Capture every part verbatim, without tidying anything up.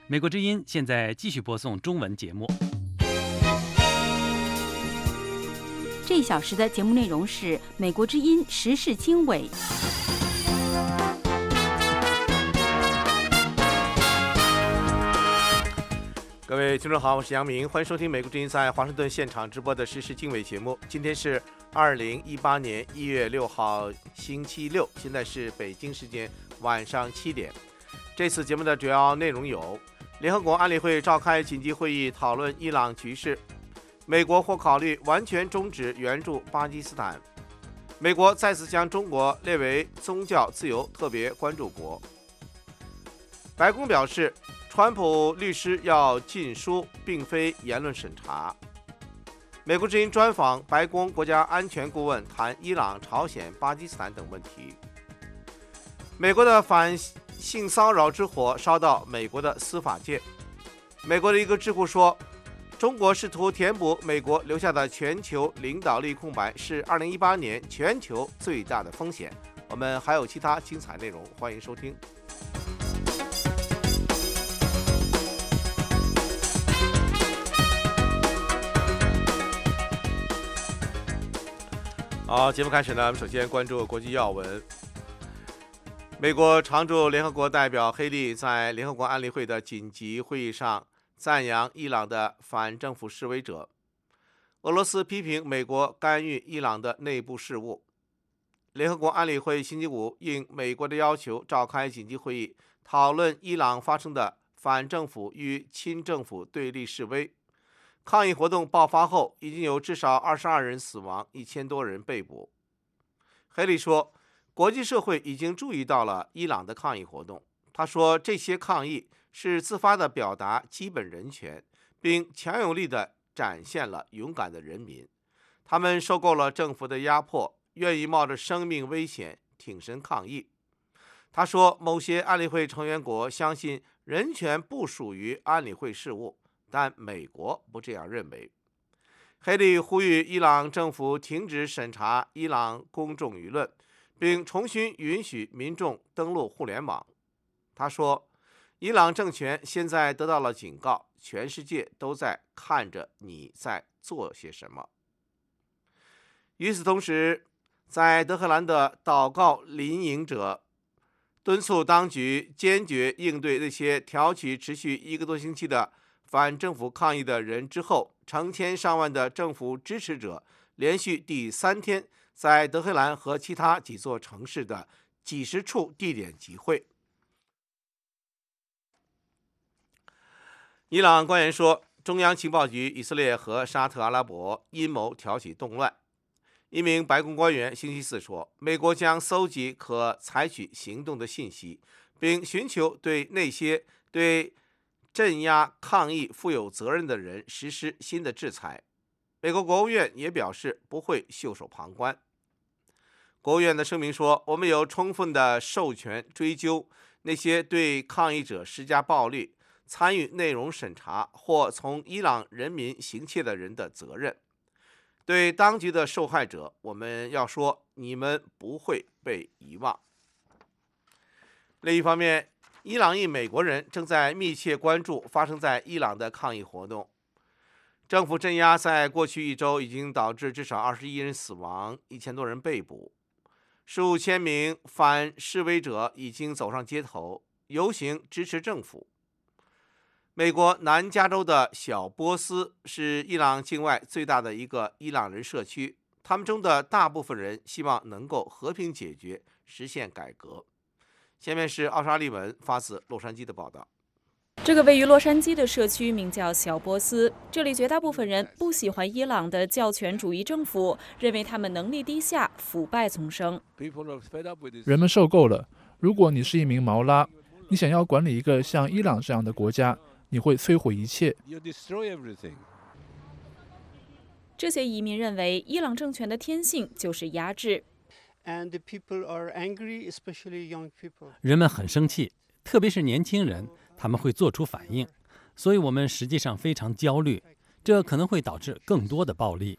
美国之音现在继续播送中文节目。 这一小时的节目内容是美国之音时事经纬。 各位听众好，我是杨明，欢迎收听美国之音在华盛顿现场直播的时事经纬节目。今天是二零一八年一月六号星期六，现在是北京时间晚上七点。这次节目的主要内容有：联合国安理会召开紧急会议讨论伊朗局势，美国或考虑完全终止援助巴基斯坦，美国再次将中国列为宗教自由特别关注国。白宫表示，川普律师要禁书，并非言论审查。美国之音专访白宫国家安全顾问，谈伊朗、朝鲜、巴基斯坦等问题。美国的反性骚扰之火烧到美国的司法界。美国的一个智库说，中国试图填补美国留下的全球领导力空白，是二零一八年全球最大的风险。我们还有其他精彩内容，欢迎收听。好，节目开始呢，我们首先关注国际要闻。美国常驻联合国代表黑利在联合国安理会的紧急会议上赞扬伊朗的反政府示威者。俄罗斯批评美国干预伊朗的内部事务。联合国安理会星期五应美国的要求召开紧急会议，讨论伊朗发生的反政府与亲政府对立示威。抗议活动爆发后，已经有至少二十二人死亡，一千多人被捕。黑利说，国际社会已经注意到了伊朗的抗议活动。他说，这些抗议是自发地表达基本人权，并强有力地展现了勇敢的人民。他们受够了政府的压迫，愿意冒着生命危险挺身抗议。他说，某些安理会成员国相信人权不属于安理会事务，但美国不这样认为。黑利呼吁伊朗政府停止审查伊朗公众舆论，并重新允许民众登录互联网。他说，伊朗政权现在得到了警告，全世界都在看着你在做些什么。与此同时，在德黑兰的祷告临营者敦促当局坚决应对那些挑起持续一个多星期的反政府抗议的人之后，成千上万的政府支持者连续第三天在德黑兰和其他几座城市的几十处地点集会。伊朗官员说，中央情报局、以色列和沙特阿拉伯阴谋挑起动乱。一名白宫官员星期四说，美国将搜集可采取行动的信息，并寻求对那些对镇压抗议负有责任的人实施新的制裁。美国国务院也表示不会袖手旁观。国务院的声明说，我们有充分的授权追究那些对抗议者施加暴力、参与内容审查或从伊朗人民行窃的人的责任。对当局的受害者，我们要说，你们不会被遗忘。另一方面，伊朗裔美国人正在密切关注发生在伊朗的抗议活动。政府镇压在过去一周已经导致至少二十一人死亡，一千多人被捕。数千名反示威者已经走上街头游行支持政府。美国南加州的小波斯是伊朗境外最大的一个伊朗人社区，他们中的大部分人希望能够和平解决，实现改革。下面是奥沙利文发自洛杉矶的报道。 这个位于洛杉矶的社区名叫小波斯，这里绝大部分人不喜欢伊朗的教权主义政府，认为他们能力低下、腐败丛生。 人们受够了。如果你是一名毛拉，你想要管理一个像伊朗这样的国家，你会摧毁一切。 这些移民认为，伊朗政权的天性就是压制。 人们很生气，特别是年轻人，他们会做出反应，所以我们实际上非常焦虑，这可能会导致更多的暴力。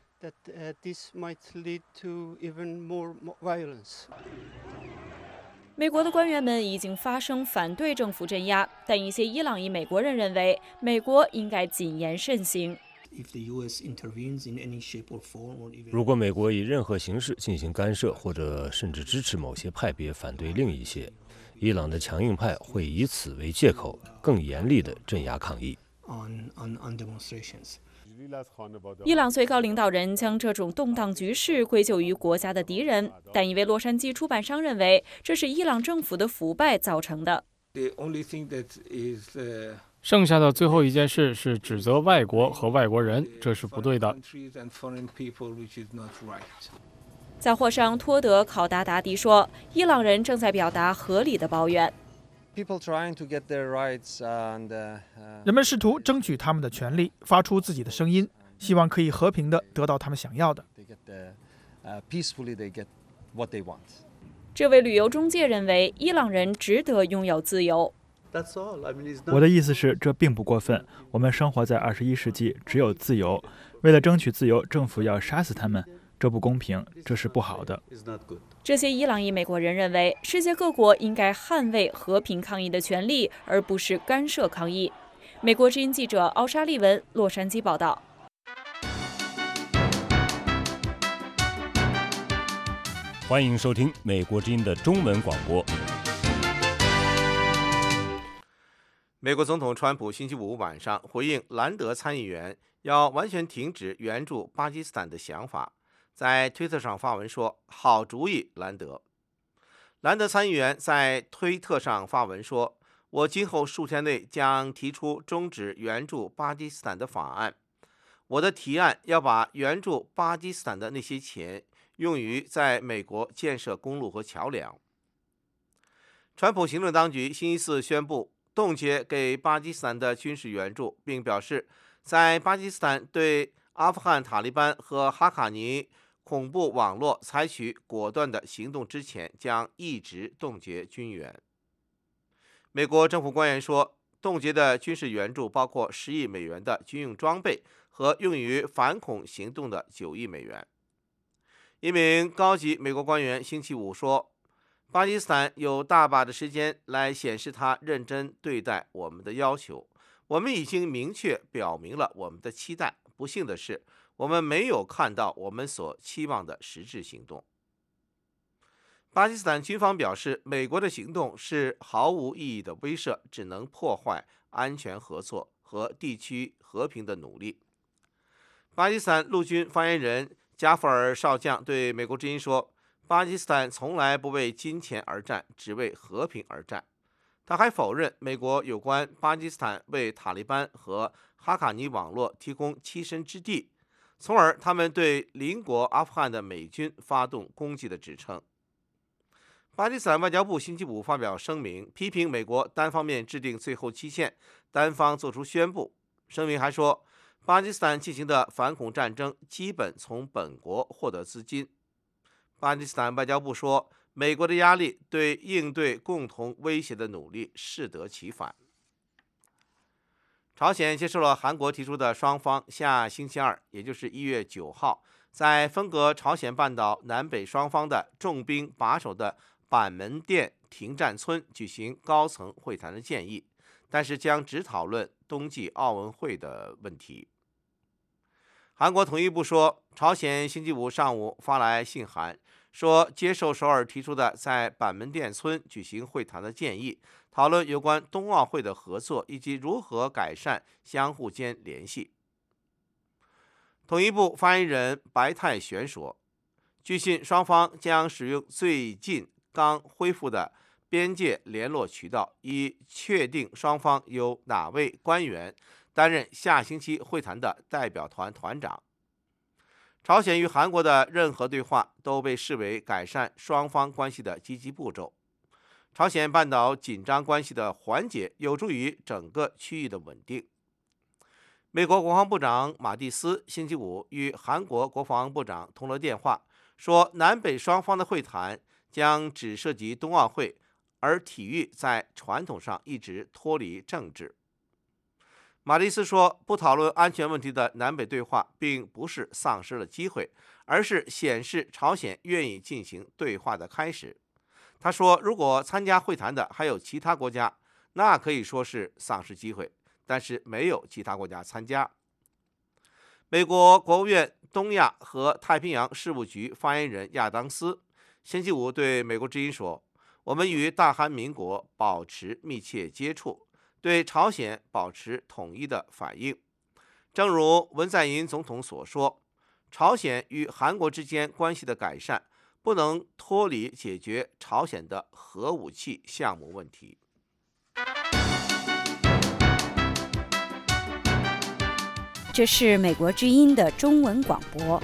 美国的官员们已经发声反对政府镇压，但一些伊朗裔美国人认为，美国应该谨言慎行。 如果美国以任何形式进行干涉，或者甚至支持某些派别反对另一些，伊朗的强硬派会以此为借口，更严厉地镇压抗议。 伊朗最高领导人将这种动荡局势归咎于国家的敌人，但一位洛杉矶出版商认为，这是伊朗政府的腐败造成的。 剩下的最后一件事是指责外国和外国人，这是不对的。 杂货商托德·考达达迪说，伊朗人正在表达合理的抱怨。 人们试图争取他们的权利，发出自己的声音，希望可以和平地得到他们想要的。 这位旅游中介认为，伊朗人值得拥有自由。 我的意思是，这并不过分。我们生活在二十一世纪，只有自由。为了争取自由，政府要杀死他们，这不公平，这是不好的。 这些伊朗裔美国人认为，世界各国应该捍卫和平抗议的权利，而不是干涉抗议。美国之音记者奥沙利文，洛杉矶报道。 欢迎收听美国之音的中文广播。 美国总统川普星期五晚上回应兰德参议员要完全停止援助巴基斯坦的想法，在推特上发文说：“好主意，兰德。”兰德参议员在推特上发文说：“我今后数天内将提出终止援助巴基斯坦的法案。我的提案要把援助巴基斯坦的那些钱用于在美国建设公路和桥梁。”川普行政当局星期四宣布冻结给巴基斯坦的军事援助，并表示，在巴基斯坦对阿富汗塔利班和哈卡尼恐怖网络采取果断的行动之前，将一直冻结军援。美国政府官员说，冻结的军事援助包括十亿美元的军用装备和用于反恐行动的九亿美元。一名高级美国官员星期五说，巴基斯坦有大把的时间来显示他认真对待我们的要求。我们已经明确表明了我们的期待。不幸的是，我们没有看到我们所期望的实质行动。巴基斯坦军方表示，美国的行动是毫无意义的威慑，只能破坏安全合作和地区和平的努力。巴基斯坦陆军发言人加弗尔少将对美国之音说，巴基斯坦从来不为金钱而战，只为和平而战。他还否认美国有关巴基斯坦为塔利班和哈卡尼网络提供栖身之地，从而他们对邻国阿富汗的美军发动攻击的指称。巴基斯坦外交部星期五发表声明，批评美国单方面制定最后期限，单方作出宣布。声明还说，巴基斯坦进行的反恐战争基本从本国获得资金。巴基斯坦外交部说，美国的压力对应对共同威胁的努力适得其反。朝鲜接受了韩国提出的双方下星期二，也就是一月九号，在分隔朝鲜半岛南北双方的重兵把守的板门店停战村举行高层会谈的建议，但是将只讨论冬季奥运会的问题。韩国统一部说，朝鲜星期五上午发来信函，说接受首尔提出的在板门店村举行会谈的建议，讨论有关冬奥会的合作以及如何改善相互间联系。统一部发言人白泰玄说，据信双方将使用最近刚恢复的边界联络渠道，以确定双方由哪位官员担任下星期会谈的代表团团长。朝鲜与韩国的任何对话都被视为改善双方关系的积极步骤。朝鲜半岛紧张关系的缓解有助于整个区域的稳定。美国国防部长马蒂斯星期五与韩国国防部长通了电话，说南北双方的会谈将只涉及冬奥会，而体育在传统上一直脱离政治。马蒂斯说，不讨论安全问题的南北对话并不是丧失了机会，而是显示朝鲜愿意进行对话的开始。 他说，如果参加会谈的还有其他国家，那可以说是丧失机会，但是没有其他国家参加。美国国务院东亚和太平洋事务局发言人亚当斯星期五对美国之音说，我们与大韩民国保持密切接触，对朝鲜保持统一的反应。正如文在寅总统所说，朝鲜与韩国之间关系的改善不能脱离解决朝鲜的核武器项目问题。 这是美国之音的中文广播。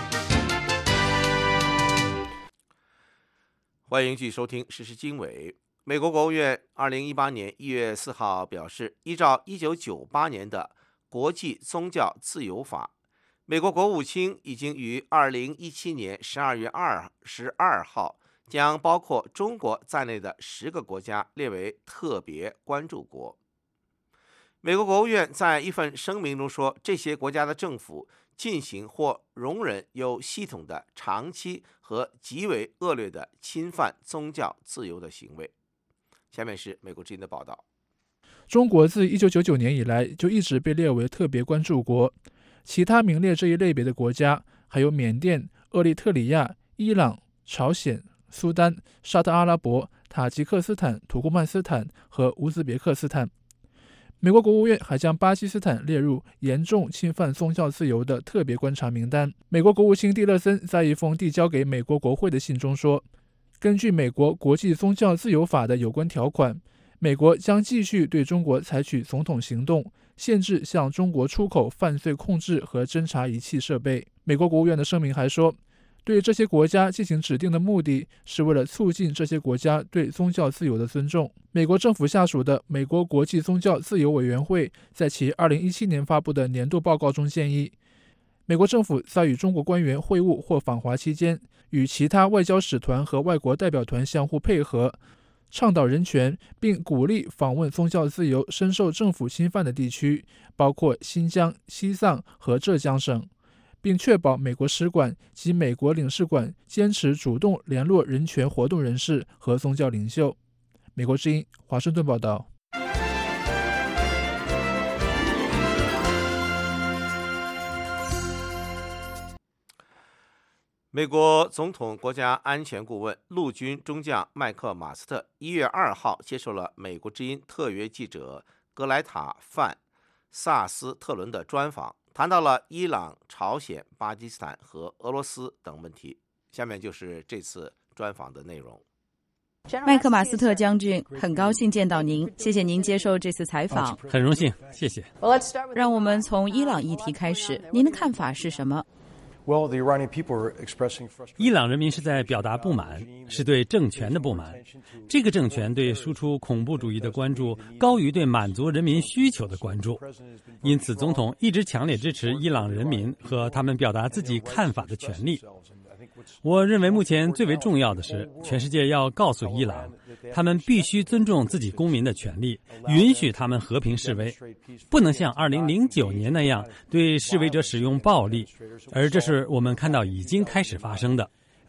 欢迎继续收听时事经纬。美国国务院二零一八年一月四号表示，依照一九九八年的国际宗教自由法，美国国务卿已经于二零一七年十二月二十二号将包括中国在内的十个国家列为特别关注国。美国国务院在一份声明中说，这些国家的政府进行或容忍有系统的、长期和极为恶劣的侵犯宗教自由的行为。下面是美国之音的报道。 中国自一九九九年以来就一直被列为特别关注国，其他名列这一类别的国家还有缅甸、厄立特里亚、伊朗、朝鲜、苏丹、沙特阿拉伯、塔吉克斯坦、土库曼斯坦和乌兹别克斯坦。美国国务院还将巴基斯坦列入严重侵犯宗教自由的特别观察名单。美国国务卿蒂勒森在一封递交给美国国会的信中说，根据美国国际宗教自由法的有关条款，美国将继续对中国采取总统行动，限制向中国出口犯罪控制和侦察仪器设备。美国国务院的声明还说，对这些国家进行指定的目的是为了促进这些国家对宗教自由的尊重。美国政府下属的美国国际宗教自由委员会在其二零一七年发布的年度报告中建议，美国政府在与中国官员会晤或访华期间，与其他外交使团和外国代表团相互配合，倡导人权，并鼓励访问宗教自由深受政府侵犯的地区，包括新疆、西藏和浙江省，并确保美国使馆及美国领事馆坚持主动联络人权活动人士和宗教领袖。美国之音华盛顿报道。 美国总统国家安全顾问、陆军中将麦克马斯特一月二号接受了美国之音特约记者格莱塔·范萨斯特伦的专访，谈到了伊朗、朝鲜、巴基斯坦和俄罗斯等问题。下面就是这次专访的内容。 麦克马斯特将军，很高兴见到您，谢谢您接受这次采访。 很荣幸，谢谢。 让我们从伊朗议题开始，您的看法是什么？ 伊朗人民是在表达不满，是对政权的不满。这个政权对输出恐怖主义的关注高于对满足人民需求的关注，因此总统一直强烈支持伊朗人民和他们表达自己看法的权利。我认为目前最为重要的是，全世界要告诉伊朗，他们必须尊重自己公民的权利，允许他们和平示威，不能像二零零九年那样对示威者使用暴力，而这是我们看到已经开始发生的。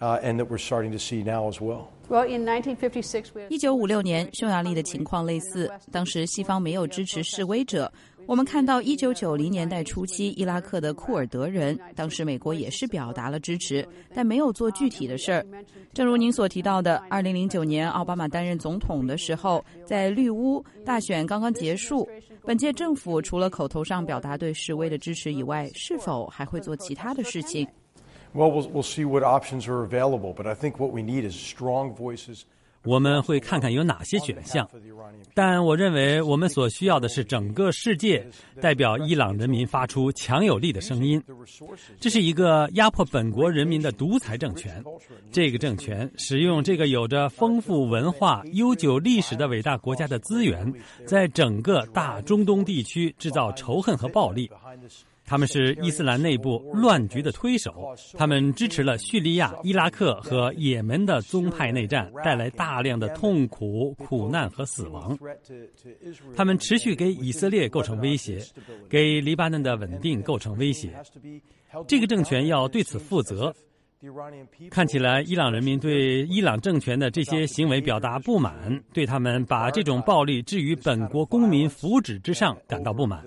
一九五六年匈牙利的情况类似，当时西方没有支持示威者。我们看到一九九零年代初期伊拉克的库尔德人，当时美国也是表达了支持，但没有做具体的事儿。正如您所提到的，二零零九年奥巴马担任总统的时候，在绿屋大选刚刚结束，本届政府除了口头上表达对示威的支持以外，是否还会做其他的事情 ？Well, we'll, we'll see what options are available, but I think what we need is strong voices. 我们会看看有哪些选项，但我认为我们所需要的是整个世界代表伊朗人民发出强有力的声音。这是一个压迫本国人民的独裁政权，这个政权使用这个有着丰富文化、悠久历史的伟大国家的资源，在整个大中东地区制造仇恨和暴力。他们是伊斯兰内部乱局的推手，他们支持了叙利亚、伊拉克和也门的宗派内战，带来大量的痛苦、苦难和死亡。他们持续给以色列构成威胁，给黎巴嫩的稳定构成威胁。这个政权要对此负责， 看起来，伊朗人民对伊朗政权的这些行为表达不满，对他们把这种暴力置于本国公民福祉之上感到不满。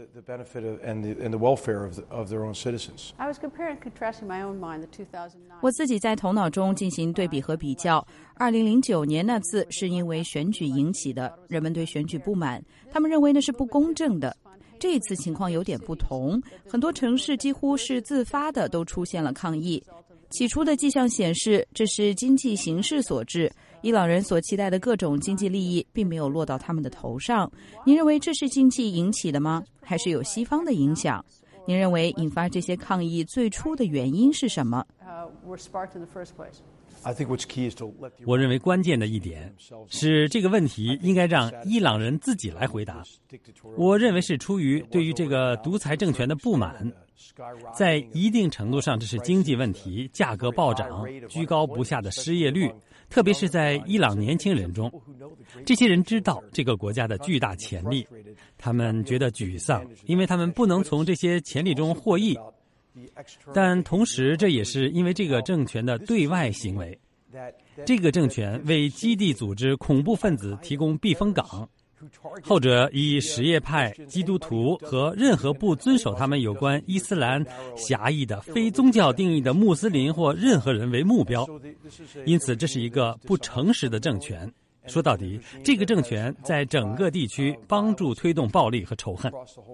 我自己在头脑中进行对比和比较。二零零九年那次是因为选举引起的，人们对选举不满，他们认为那是不公正的。这一次情况有点不同，很多城市几乎是自发的都出现了抗议。起初的迹象显示，这是经济形势所致，伊朗人所期待的各种经济利益并没有落到他们的头上。您认为这是经济引起的吗？还是有西方的影响？您认为引发这些抗议最初的原因是什么？ 我认为关键的一点是，这个问题应该让伊朗人自己来回答。我认为是出于对于这个独裁政权的不满，在一定程度上这是经济问题，价格暴涨，居高不下的失业率，特别是在伊朗年轻人中。这些人知道这个国家的巨大潜力，他们觉得沮丧，因为他们不能从这些潜力中获益。但同时，这也是因为这个政权的对外行为。这个政权为基地组织恐怖分子提供避风港，后者以什叶派、基督徒和任何不遵守他们有关伊斯兰狭义的非宗教定义的穆斯林或任何人为目标。因此，这是一个不诚实的政权。说到底，这个政权在整个地区帮助推动暴力和仇恨。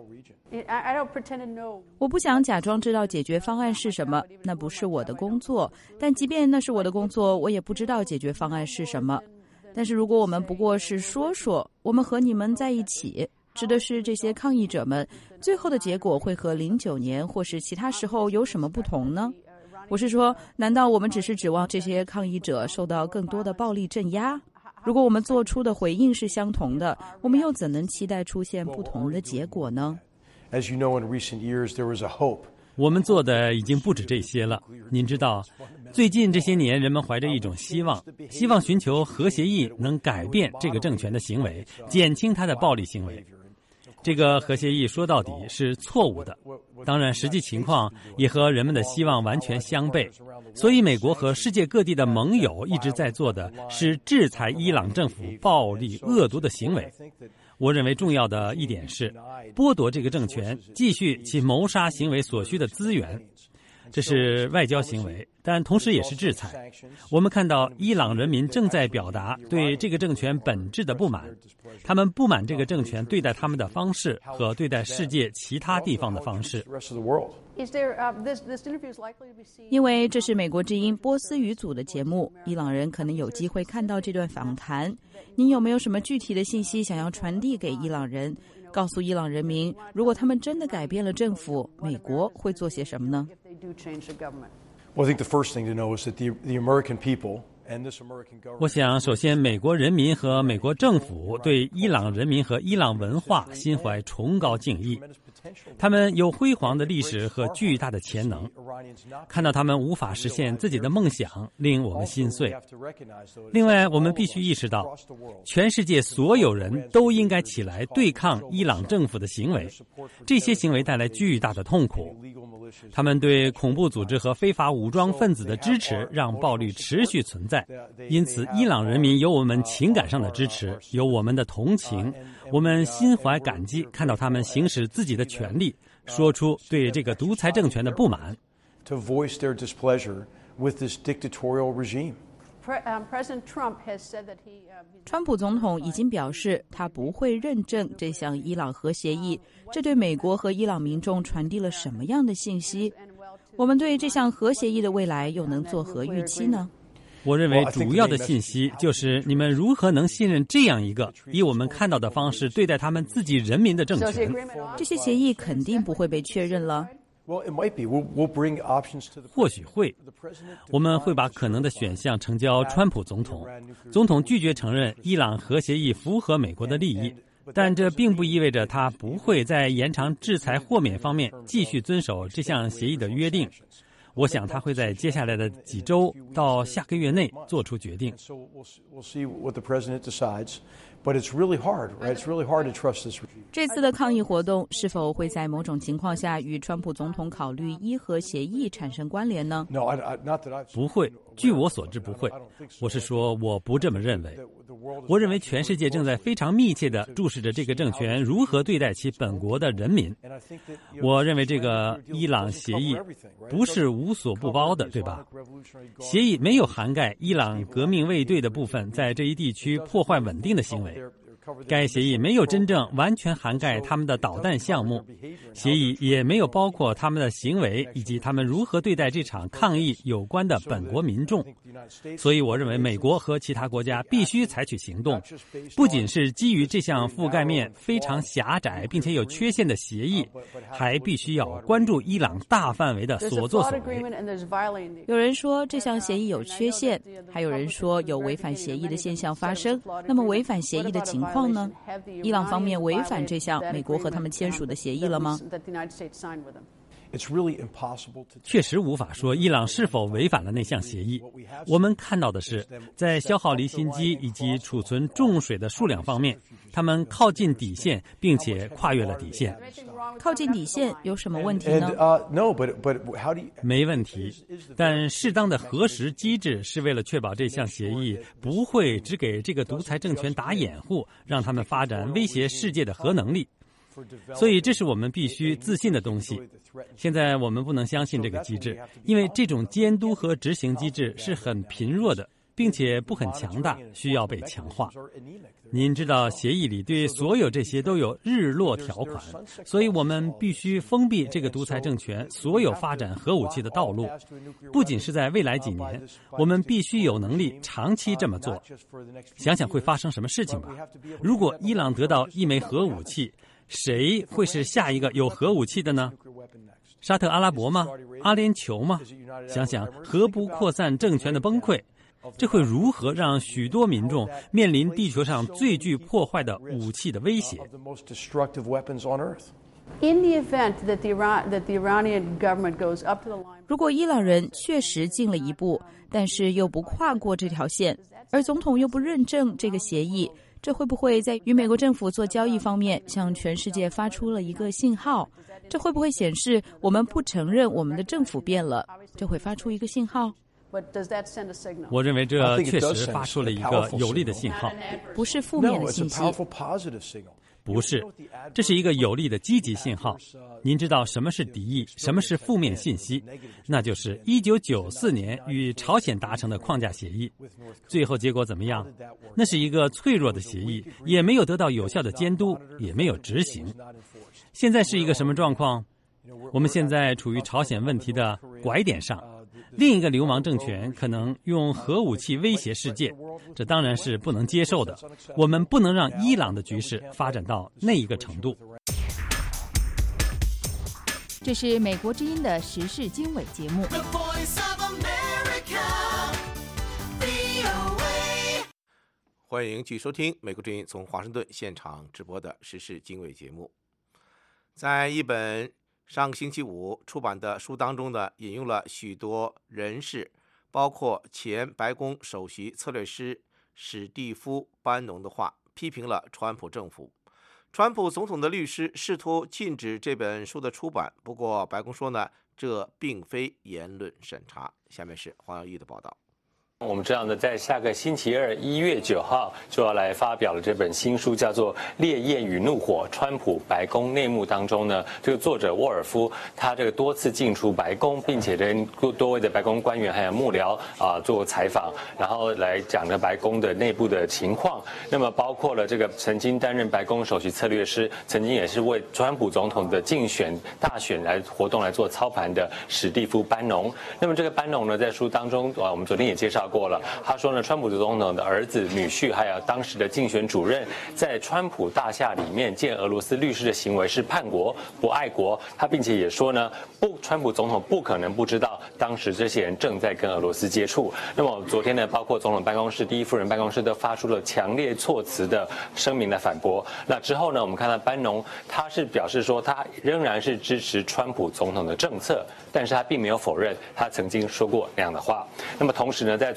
我不想假装知道解决方案是什么，那不是我的工作。但即便那是我的工作，我也不知道解决方案是什么。但是如果我们不过是说说，我们和你们在一起，指的是这些抗议者们，最后的结果会和零九年或是其他时候有什么不同呢？我是说，难道我们只是指望这些抗议者受到更多的暴力镇压？如果我们做出的回应是相同的，我们又怎能期待出现不同的结果呢？ 我们做的已经不止这些了。您知道，最近这些年，人们怀着一种希望，希望寻求核协议能改变这个政权的行为，减轻他的暴力行为。这个核协议说到底是错误的，当然实际情况也和人们的希望完全相悖。所以美国和世界各地的盟友一直在做的是制裁伊朗政府暴力恶毒的行为。我认为重要的一点是剥夺这个政权继续其谋杀行为所需的资源，这是外交行为，但同时也是制裁。我们看到伊朗人民正在表达对这个政权本质的不满，他们不满这个政权对待他们的方式和对待世界其他地方的方式。 因为这是美国之音波斯语组的节目，伊朗人可能有机会看到这段访谈。您有没有什么具体的信息想要传递给伊朗人，告诉伊朗人民，如果他们真的改变了政府，美国会做些什么呢？ 我想，首先，美国人民和美国政府对伊朗人民和伊朗文化心怀崇高敬意。他们有辉煌的历史和巨大的潜能，看到他们无法实现自己的梦想，令我们心碎。另外，我们必须意识到，全世界所有人都应该起来对抗伊朗政府的行为，这些行为带来巨大的痛苦。他们对恐怖组织和非法武装分子的支持，让暴力持续存在。因此，伊朗人民有我们情感上的支持，有我们的同情，我们心怀感激，看到他们行使自己的权利，说出对这个独裁政权的不满。 川普总统已经表示，他不会认证这项伊朗核协议，这对美国和伊朗民众传递了什么样的信息？我们对这项核协议的未来又能作何预期呢？ 我认为主要的信息就是你们如何能信任这样一个以我们看到的方式对待他们自己人民的政权。 这些协议肯定不会被确认了。 或许会，我们会把可能的选项呈交川普总统。总统拒绝承认伊朗核协议符合美国的利益，但这并不意味着他不会在延长制裁豁免方面继续遵守这项协议的约定。我想他会在接下来的几周到下个月内做出决定。 But it's really hard, right? It's really hard to trust this regime. 这次的抗议活动是否会在某种情况下与川普总统考虑伊核协议产生关联呢？ No, I, I, not that I've... 不会，据我所知不会。我是说，我不这么认为。我认为全世界正在非常密切地注视着这个政权如何对待其本国的人民。我认为这个伊朗协议不是无所不包的，对吧？协议没有涵盖伊朗革命卫队的部分在这一地区破坏稳定的行为。该协议没有真正完全涵盖他们的导弹项目，协议也没有包括他们的行为以及他们如何对待这场抗议有关的本国民众。所以我认为美国和其他国家必须采取行动，不仅是基于这项覆盖面非常狭窄并且有缺陷的协议，还必须要关注伊朗大范围的所作所为。 有人说这项协议有缺陷，还有人说有违反协议的现象发生。那么违反协议的情况呢？伊朗方面违反这项美国和他们签署的协议了吗？ 确实无法说伊朗是否违反了那项协议。我们看到的是，在消耗离心机以及储存重水的数量方面，他们靠近底线，并且跨越了底线。 靠近底线有什么问题呢？ 没问题，但适当的核实机制是为了确保这项协议不会只给这个独裁政权打掩护，让他们发展威胁世界的核能力。所以这是我们必须自信的东西。现在我们不能相信这个机制，因为这种监督和执行机制是很贫弱的，并且不很强大，需要被强化。您知道协议里对所有这些都有日落条款，所以我们必须封闭这个独裁政权所有发展核武器的道路。不仅是在未来几年，我们必须有能力长期这么做。想想会发生什么事情吧。如果伊朗得到一枚核武器，谁会是下一个有核武器的呢？沙特阿拉伯吗？阿联酋吗？想想核不扩散政权的崩溃，这会如何让许多民众面临地球上最具破坏的武器的威胁？ 如果伊朗人确实进了一步，但是又不跨过这条线，而总统又不认证这个协议，这会不会在与美国政府做交易方面向全世界发出了一个信号？这会不会显示我们不承认我们的政府变了？这会发出一个信号？ 我认为这确实发出了一个有力的信号， 不是负面的信息。 不是，这是一个有力的积极信号。您知道什么是敌意，什么是负面信息？那就是一九九四年与朝鲜达成的框架协议，最后结果怎么样？那是一个脆弱的协议，也没有得到有效的监督，也没有执行。现在是一个什么状况？我们现在处于朝鲜问题的拐点上，另一个流氓政权可能用核武器威胁世界，这当然是不能接受的。我们不能让伊朗的局势发展到那一个程度。 这是美国之音的时事经纬节目。 欢迎继续收听美国之音从华盛顿现场直播的时事经纬节目。在一本上个星期五出版的书当中呢，引用了许多人士，包括前白宫首席策略师史蒂夫·班农的话，批评了川普政府。川普总统的律师试图禁止这本书的出版，不过白宫说呢，这并非言论审查。下面是黄耀义的报道。 我们知道呢，在下个星期二一月九号就要来发表了这本新书，叫做《烈焰与怒火：川普白宫内幕》当中呢，这个作者沃尔夫他这个多次进出白宫，并且跟多位的白宫官员还有幕僚啊做采访，然后来讲了白宫的内部的情况。那么包括了这个曾经担任白宫首席策略师，曾经也是为川普总统的竞选大选来活动来做操盘的史蒂夫·班农。那么这个班农呢，在书当中啊，我们昨天也介绍过了。他说呢，川普总统的儿子、女婿，还有当时的竞选主任，在川普大厦里面见俄罗斯律师的行为是叛国、不爱国。他并且也说呢，不，川普总统不可能不知道，当时这些人正在跟俄罗斯接触。那么昨天呢，包括总统办公室、第一夫人办公室都发出了强烈措辞的声明来反驳。那之后呢，我们看到班农他是表示说，他仍然是支持川普总统的政策，但是他并没有否认他曾经说过那样的话。那么同时呢，在昨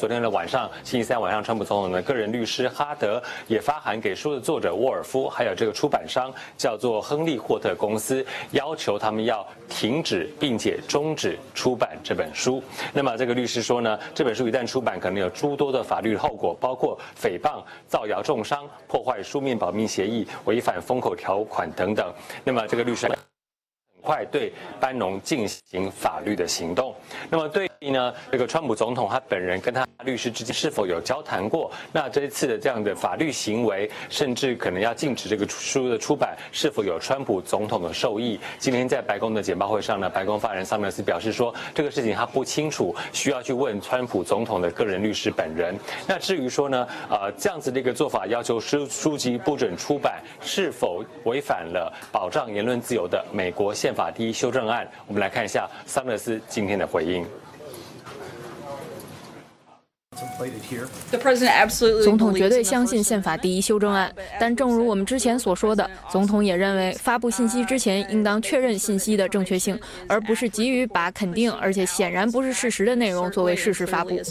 昨天的晚上，星期三晚上，川普总统的个人律师哈德也发函给书的作者沃尔夫，还有这个出版商叫做亨利霍特公司，要求他们要停止并且终止出版这本书。那么这个律师说呢，这本书一旦出版，可能有诸多的法律后果，包括诽谤、造谣重伤、破坏书面保密协议、违反封口条款等等。那么这个律师很快对班农进行法律的行动。那么对于呢，这个川普总统他本人跟他律师之间是否有交谈过？那这一次的这样的法律行为，甚至可能要禁止这个书的出版，是否有川普总统的授意？今天在白宫的简报会上呢，白宫发言人桑德斯表示说，这个事情他不清楚，需要去问川普总统的个人律师本人。那至于说呢，呃，这样子的一个做法，要求书书籍不准出版，是否违反了保障言论自由的美国宪法第一修正案？我们来看一下桑德斯今天的回应。 总统绝对相信宪法第一修正案，但正如我们之前所说的，总统也认为发布信息之前应当确认信息的正确性，而不是急于把肯定而且显然不是事实的内容作为事实发布。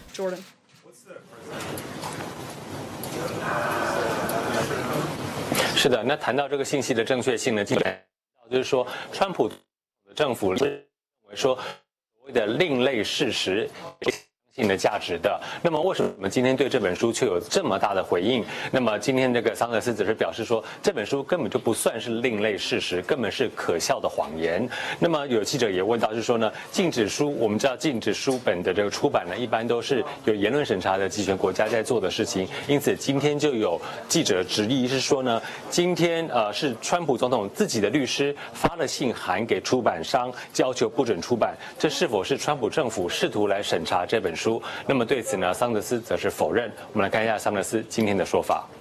是的，那谈到这个信息的正确性呢，基本就是说，川普政府认为说所谓的另类事实性的价值的。那么为什么今天对这本书却有这么大的回应？那么今天这个桑德斯则是表示说，这本书根本就不算是另类事实，根本是可笑的谎言。那么有记者也问到，是说呢，禁止书，我们知道禁止书本的这个出版呢，一般都是有言论审查的集权国家在做的事情。因此今天就有记者质疑是说呢，今天呃是川普总统自己的律师发了信函给出版商，要求不准出版，这是否是川普政府试图来审查这本书？那么对此呢，桑德斯则是否认。我们来看一下桑德斯今天的说法。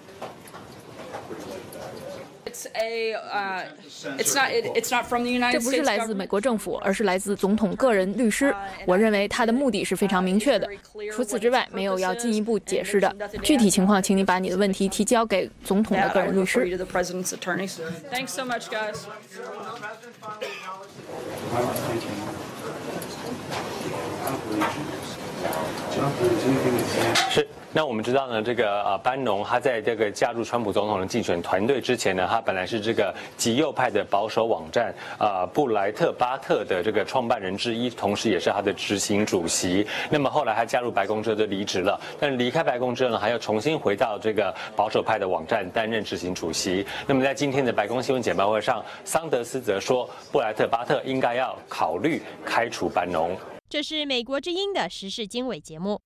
这不是来自美国政府，而是来自总统个人律师。我认为他的目的是非常明确的，除此之外没有要进一步解释的。具体情况，请你把你的问题提交给总统的个人律师。 是，那我们知道呢，这个呃班农他在这个加入川普总统的竞选团队之前呢，他本来是这个极右派的保守网站啊、呃、布莱特巴特的这个创办人之一，同时也是他的执行主席。那么后来他加入白宫之后就离职了，但是离开白宫之后呢，还要重新回到这个保守派的网站担任执行主席。那么在今天的白宫新闻简报会上，桑德斯则说，布莱特巴特应该要考虑开除班农。 这是美国之音的时事经纬节目。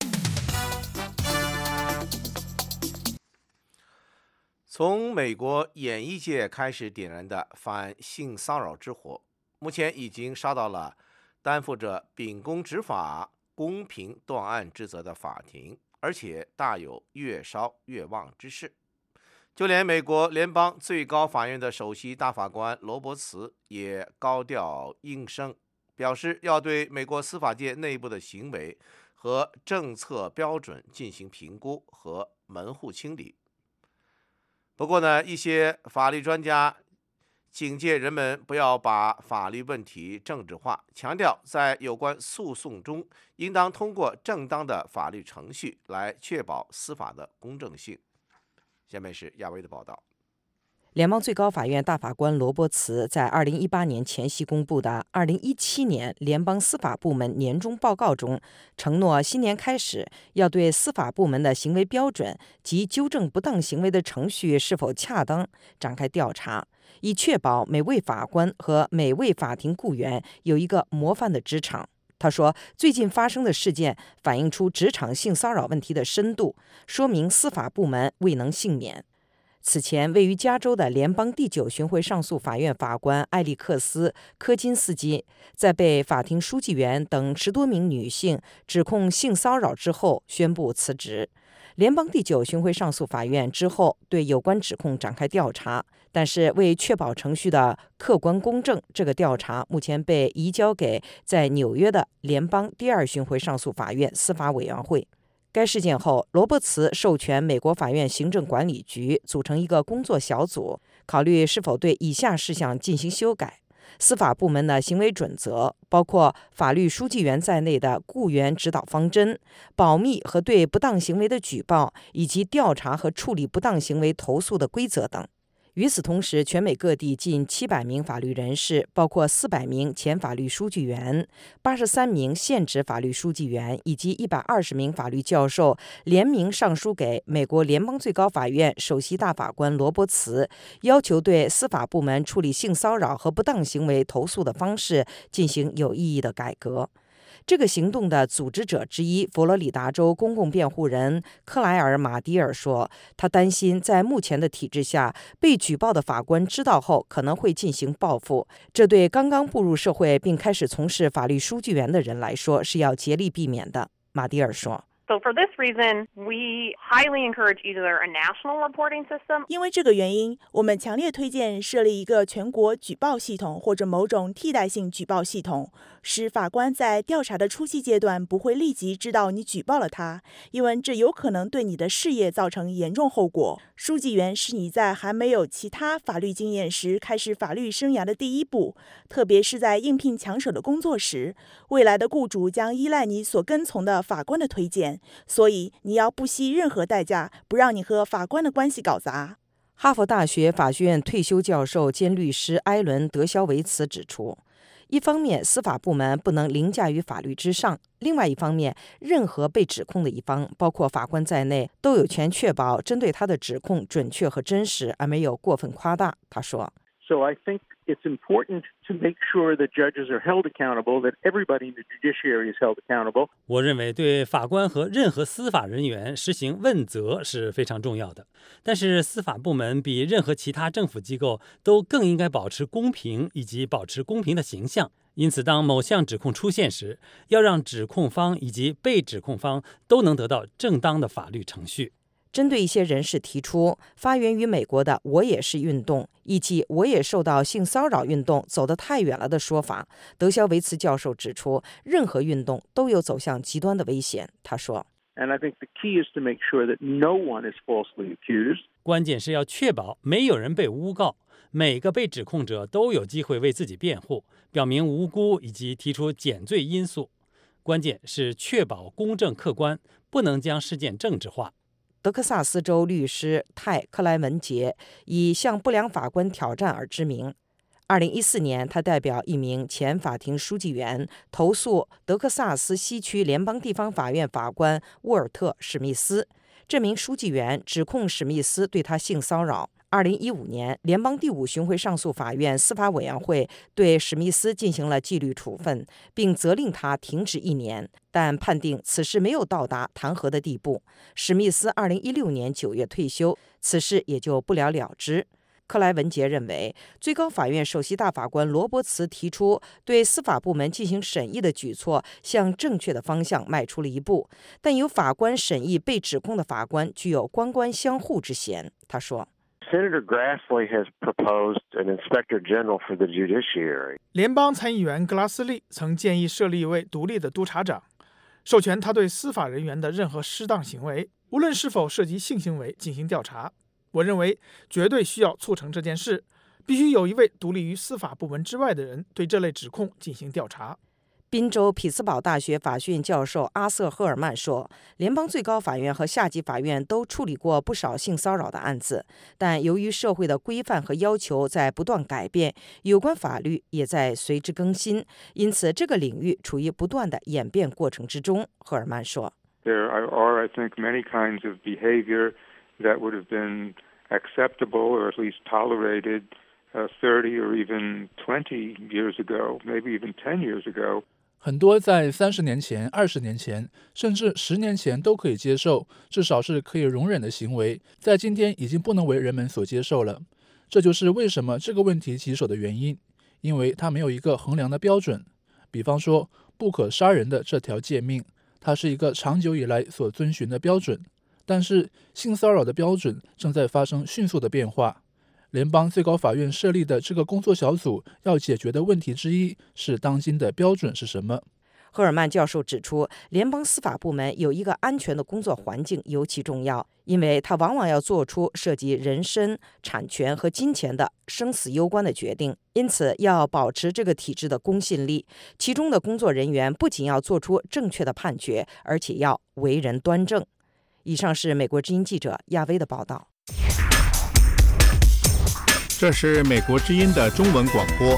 从美国演艺界开始点燃的反性骚扰之火，目前已经烧到了担负着秉公执法、公平断案职责的法庭，而且大有越烧越旺之势。就连美国联邦最高法院的首席大法官罗伯茨也高调应声，表示要对美国司法界内部的行为和政策标准进行评估和门户清理。不过呢，一些法律专家警戒人们不要把法律问题政治化，强调在有关诉讼中应当通过正当的法律程序来确保司法的公正性。下面是亚威的报道。 联邦最高法院大法官罗伯茨在二零一八年前夕公布的二零一七年联邦司法部门年终报告中，承诺新年开始要对司法部门的行为标准及纠正不当行为的程序是否恰当展开调查，以确保每位法官和每位法庭雇员有一个模范的职场。他说，最近发生的事件反映出职场性骚扰问题的深度，说明司法部门未能幸免。此前，位于加州的联邦第九巡回上诉法院法官艾利克斯·科金斯基，在被法庭书记员等十多名女性指控性骚扰之后，宣布辞职。联邦第九巡回上诉法院之后对有关指控展开调查，但是为确保程序的客观公正，这个调查目前被移交给在纽约的联邦第二巡回上诉法院司法委员会。该事件后，罗伯茨授权美国法院行政管理局组成一个工作小组，考虑是否对以下事项进行修改： 司法部门的行为准则，包括法律书记员在内的雇员指导方针、保密和对不当行为的举报，以及调查和处理不当行为投诉的规则等。与此同时，全美各地近七百名法律人士，包括四百名前法律书记员、八十三名现职法律书记员以及一百二十名法律教授，联名上书给美国联邦最高法院首席大法官罗伯茨，要求对司法部门处理性骚扰和不当行为投诉的方式进行有意义的改革。这个行动的组织者之一，佛罗里达州公共辩护人克莱尔·马迪尔说，他担心在目前的体制下，被举报的法官知道后可能会进行报复，这对刚刚步入社会并开始从事法律书记员的人来说是要竭力避免的。马迪尔说。 So for this reason, we highly encourage either a national reporting system. 因为这个原因，我们强烈推荐设立一个全国举报系统或者某种替代性举报系统，使法官在调查的初期阶段不会立即知道你举报了他，因为这有可能对你的事业造成严重后果。书记员是你在还没有其他法律经验时开始法律生涯的第一步，特别是在应聘抢手的工作时，未来的雇主将依赖你所跟从的法官的推荐。所以你要不惜任何代价，不让你和法官的关系搞砸。 哈佛大学法学院退休教授兼律师埃伦·德肖维茨指出，一方面司法部门不能凌驾于法律之上，另外一方面，任何被指控的一方，包括法官在内，都有权确保针对他的指控准确和真实，而没有过分夸大。他说 So I think it's important to make sure that judges are held accountable, that everybody in the judiciary is held accountable. 我认为对法官和任何司法人员实行问责是非常重要的，但是司法部门比任何其他政府机构都更应该保持公平以及保持公平的形象。因此，当某项指控出现时，要让指控方以及被指控方都能得到正当的法律程序。 针对一些人士提出发源于美国的“我也是”运动以及“我也受到性骚扰”运动走得太远了的说法，德肖维茨教授指出，任何运动都有走向极端的危险。他说 And I think the key is to make sure that no one is falsely accused. 关键是要确保没有人被诬告，每个被指控者都有机会为自己辩护，表明无辜以及提出减罪因素。关键是确保公正客观，不能将事件政治化。 德克萨斯州律师泰·克莱文杰以向不良法官挑战而知名。二零一四年，他代表一名前法庭书记员投诉德克萨斯西区联邦地方法院法官沃尔特·史密斯。这名书记员指控史密斯对他性骚扰。二零一五年，联邦第五巡回上诉法院司法委员会对史密斯进行了纪律处分，并责令他停职一年，但判定此事没有到达弹劾的地步。史密斯二零一六年九月退休，此事也就不了了之。克莱文杰认为，最高法院首席大法官罗伯茨提出对司法部门进行审议的举措向正确的方向迈出了一步，但由法官审议被指控的法官具有官官相护之嫌。他说 Senator Grassley has proposed an Inspector General for the Judiciary. 联邦参议员格拉斯利曾建议设立一位独立的督察长，授权他对司法人员的任何失当行为，无论是否涉及性行为进行调查。我认为绝对需要促成这件事，必须有一位独立于司法部门之外的人对这类指控进行调查。 宾州匹兹堡大学法学院教授阿瑟·赫尔曼说，联邦最高法院和下级法院都处理过不少性骚扰的案子，但由于社会的规范和要求在不断改变，有关法律也在随之更新，因此这个领域处于不断的演变过程之中。赫尔曼说 There are, I think, many kinds of behavior that would have been acceptable or at least tolerated uh, thirty or even twenty years ago, maybe even ten years ago. 很多在三十年前、二十年前，甚至十年前都可以接受，至少是可以容忍的行为，在今天已经不能为人们所接受了。这就是为什么这个问题棘手的原因，因为它没有一个衡量的标准。比方说，不可杀人的这条诫命，它是一个长久以来所遵循的标准，但是性骚扰的标准正在发生迅速的变化。联邦最高法院设立的这个工作小组要解决的问题之一是当今的标准是什么。 赫尔曼教授指出，联邦司法部门有一个安全的工作环境尤其重要，因为他往往要做出涉及人身、产权和金钱的生死攸关的决定，因此要保持这个体制的公信力。其中的工作人员不仅要做出正确的判决，而且要为人端正。以上是美国之音记者亚薇的报道。 这是美国之音的中文广播。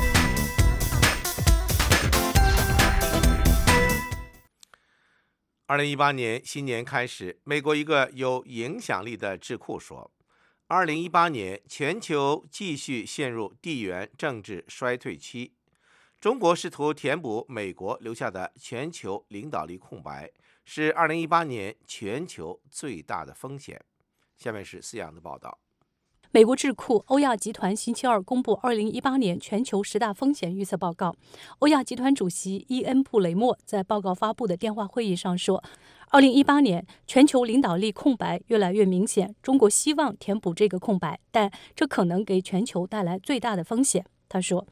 二零一八年新年开始，美国一个有影响力的智库说，二零一八年全球继续陷入地缘政治衰退期。中国试图填补美国留下的全球领导力空白，是二零一八年全球最大的风险。下面是思阳的报道。 美国智库欧亚集团星期二公布二零一八年全球十大风险预测报告。欧亚集团主席伊恩·布雷默在报告发布的电话会议上说，二零一八年全球领导力空白越来越明显，中国希望填补这个空白，但这可能给全球带来最大的风险。他说，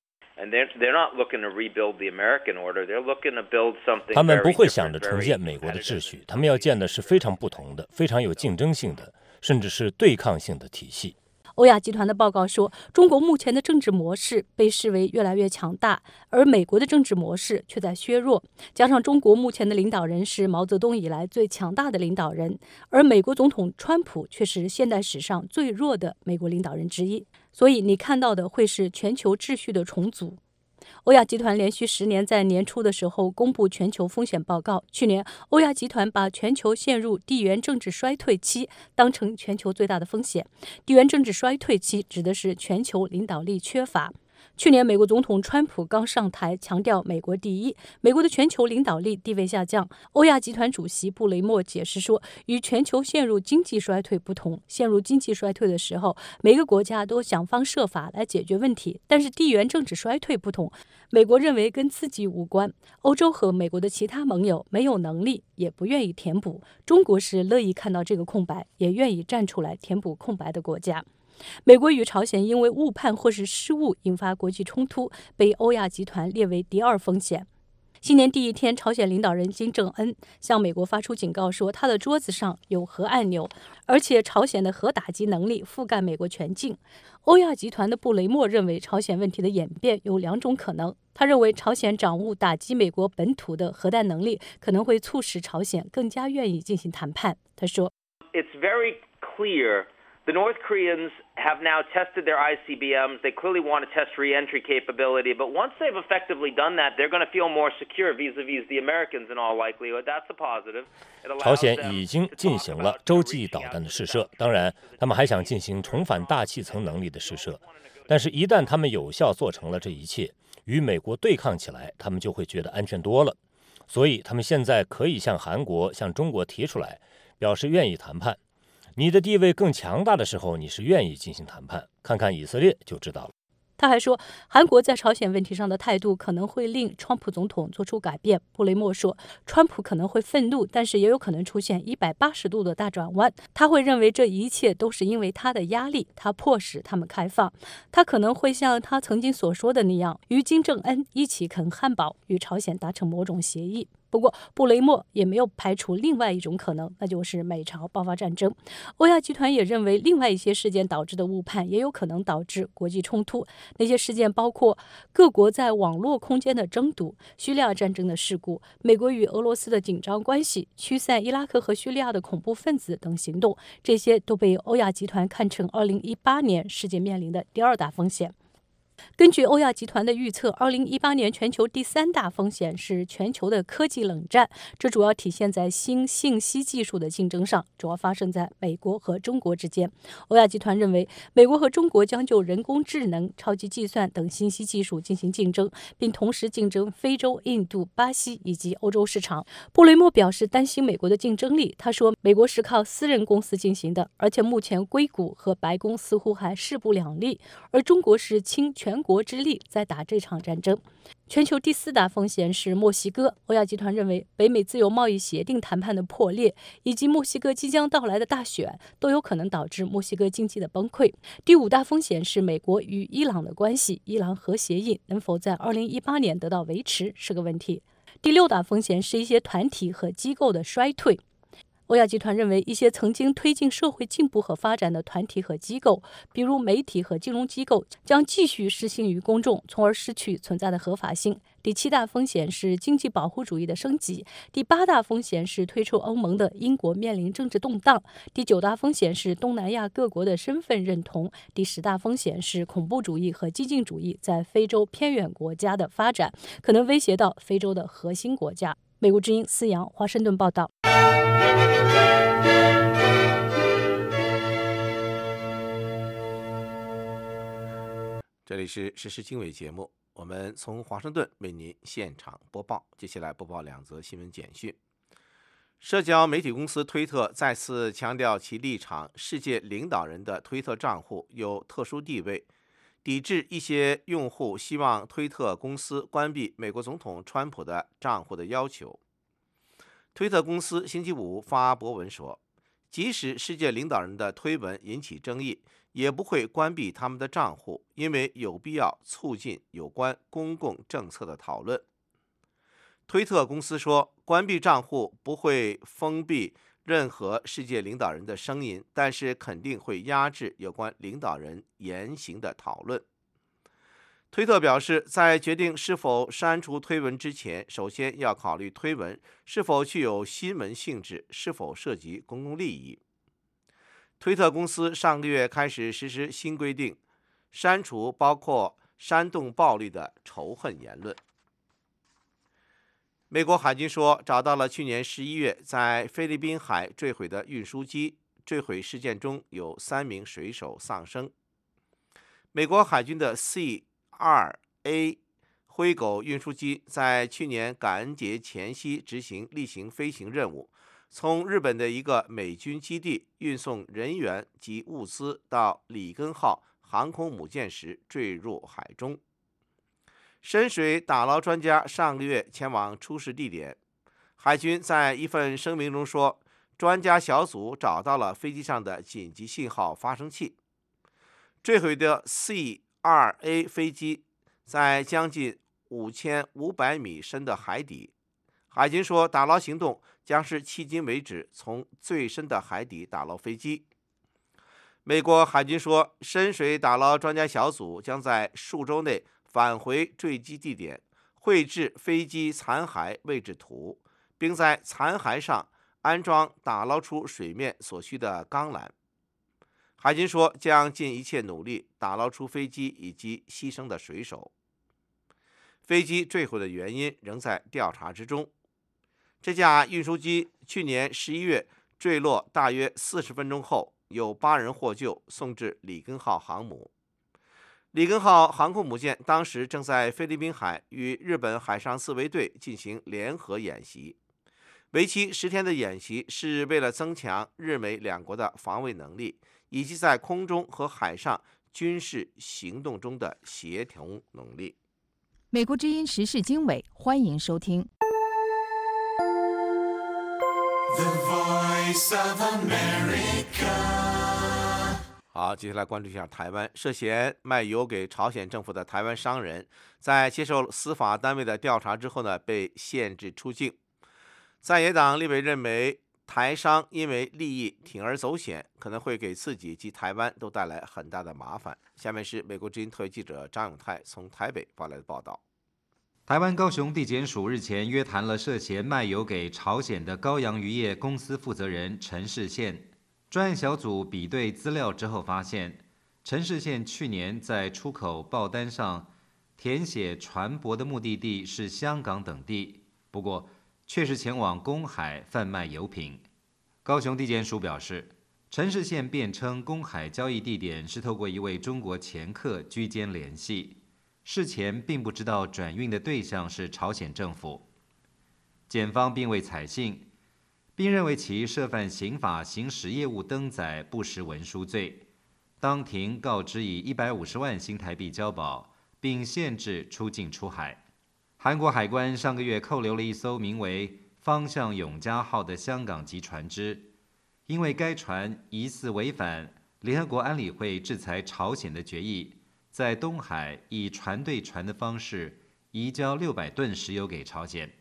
他们不会想着重建美国的秩序，他们要建的是非常不同的、非常有竞争性的，甚至是对抗性的体系。 欧亚集团的报告说，中国目前的政治模式被视为越来越强大，而美国的政治模式却在削弱。加上中国目前的领导人是毛泽东以来最强大的领导人，而美国总统川普却是现代史上最弱的美国领导人之一。所以你看到的会是全球秩序的重组。欧亚集团连续十年在年初的时候公布全球风险报告。去年，欧亚集团把全球陷入地缘政治衰退期当成全球最大的风险。地缘政治衰退期指的是全球领导力缺乏。去年，美国总统川普刚上台，强调美国第一，美国的全球领导力地位下降。欧亚集团主席布雷默解释说，与全球陷入经济衰退不同，陷入经济衰退的时候，每个国家都想方设法来解决问题，但是地缘政治衰退不同，美国认为跟自己无关，欧洲和美国的其他盟友没有能力，也不愿意填补。中国是乐意看到这个空白，也愿意站出来填补空白的国家。美国与朝鲜因为误判或是失误引发国际冲突，被欧亚集团列为第二风险。新年第一天，朝鲜领导人金正恩向美国发出警告说，他的桌子上有核按钮，而且朝鲜的核打击能力覆盖美国全境。欧亚集团的布雷默认为，朝鲜问题的演变有两种可能。他认为，朝鲜掌握打击美国本土的核弹能力，可能会促使朝鲜更加愿意进行谈判。他说 ：“It's very clear.The North Koreans have now tested their I C B Ms. They clearly want to test re-entry capability, but once they've effectively done that, they're going to feel more secure vis-a-vis the Americans in all likelihood. That's a positive. 朝鲜已经进行了洲际导弹的试射，当然，他们还想进行重返大气层能力的试射。但是，一旦他们有效做成了这一切，与美国对抗起来，他们就会觉得安全多了。所以，他们现在可以向韩国、向中国提出来，表示愿意谈判。你的地位更强大的时候，你是愿意进行谈判，看看以色列就知道了。 他还说，韩国在朝鲜问题上的态度可能会令川普总统做出改变。布雷默说，川普可能会愤怒，但是也有可能出现一百八十度的大转弯。他会认为这一切都是因为他的压力，他迫使他们开放。他可能会像他曾经所说的那样，与金正恩一起啃汉堡，与朝鲜达成某种协议。不过，布雷默也没有排除另外一种可能，那就是美朝爆发战争。欧亚集团也认为，另外一些事件导致的误判也有可能导致国际冲突。那些事件包括各国在网络空间的争夺、叙利亚战争的事故、美国与俄罗斯的紧张关系、驱散伊拉克和叙利亚的恐怖分子等行动，这些都被欧亚集团看成二零一八年世界面临的第二大风险。根据欧亚集团的预测，二零一八年全球第三大风险是全球的科技冷战，这主要体现在新信息技术的竞争上，主要发生在美国和中国之间。欧亚集团认为，美国和中国将就人工智能、超级计算等信息技术进行竞争，并同时竞争非洲、印度、巴西以及欧洲市场。布雷默表示担心美国的竞争力，他说，美国是靠私人公司进行的，而且目前硅谷和白宫似乎还势不两立，而中国是倾全国之力在打这场战争。全球第四大风险是墨西哥。欧亚集团认为，北美自由贸易协定谈判的破裂，以及墨西哥即将到来的大选，都有可能导致墨西哥经济的崩溃。第五大风险是美国与伊朗的关系，伊朗核协议能否在二零一八年得到维持是个问题。 第六大风险是一些团体和机构的衰退。欧亚集团认为，一些曾经推进社会进步和发展的团体和机构，比如媒体和金融机构，将继续失信于公众，从而失去存在的合法性。第七大风险是经济保护主义的升级。第八大风险是退出欧盟的英国面临政治动荡。第九大风险是东南亚各国的身份认同。第十大风险是恐怖主义和激进主义在非洲偏远国家的发展，可能威胁到非洲的核心国家。美国之音思阳，华盛顿报道。 这里是时事经纬节目，我们从华盛顿为您现场播报。接下来播报两则新闻简讯。社交媒体公司推特再次强调其立场：世界领导人的推特账户有特殊地位，抵制一些用户希望推特公司关闭美国总统川普的账户的要求。推特公司星期五发博文说，即使世界领导人的推文引起争议，也不会关闭他们的账户，因为有必要促进有关公共政策的讨论。推特公司说，关闭账户不会封闭任何世界领导人的声音，但是肯定会压制有关领导人言行的讨论。推特表示，在决定是否删除推文之前，首先要考虑推文是否具有新闻性质，是否涉及公共利益。推特公司上个月开始实施新规定，删除包括煽动暴力的仇恨言论。美国海军说，找到了去年十一月在菲律宾海坠毁的运输机，坠毁事件中有三名水手丧生。美国海军的 C 二 A 灰狗运输机在去年感恩节前夕执行例行飞行任务，从日本的一个美军基地运送人员及物资到里根号航空母舰时坠入海中。深水打捞专家上个月前往出事地点，海军在一份声明中说，专家小组找到了飞机上的紧急信号发生器。坠毁的 C 二 A 飞机在将近五千五百米深的海底，海军说打捞行动将是迄今为止从最深的海底打捞飞机。美国海军说，深水打捞专家小组将在数周内返回坠机地点，绘制飞机残骸位置图，并在残骸上安装打捞出水面所需的钢缆。海军说，将尽一切努力打捞出飞机以及牺牲的水手。飞机坠毁的原因仍在调查之中。这架运输机去年十一月坠落大约四十分钟后，有八人获救，送至里根号航母。里根号航空母舰当时正在菲律宾海与日本海上自卫队进行联合演习，为期十天的演习是为了增强日美两国的防卫能力，以及在空中和海上军事行动中的协同能力。 美国之音时事经纬，欢迎收听。 The Voice of America。 好，接下来关注一下台湾。涉嫌卖油给朝鲜政府的台湾商人，在接受司法单位的调查之后呢，被限制出境。在野党立委认为，台商因为利益铤而走险，可能会给自己及台湾都带来很大的麻烦。下面是美国之音特约记者张永泰从台北发来的报道。 台湾高雄地检署日前约谈了涉嫌卖油给朝鲜的高阳渔业公司负责人陈世宪。专案小组比对资料之后发现，陈世宪去年在出口报单上填写船舶的目的地是香港等地，不过却是前往公海贩卖油品。高雄地检署表示，陈世宪辩称公海交易地点是透过一位中国掮客居间联系，事前并不知道转运的对象是朝鲜政府。检方并未采信，并认为其涉犯刑法行使业务登载不实文书罪，当庭告知以一百五十万新台币交保，并限制出境出海。韩国海关上个月扣留了一艘名为方向永嘉号的香港籍船只，因为该船疑似违反联合国安理会制裁朝鲜的决议，在东海以船对船的方式移交六百吨石油给朝鲜。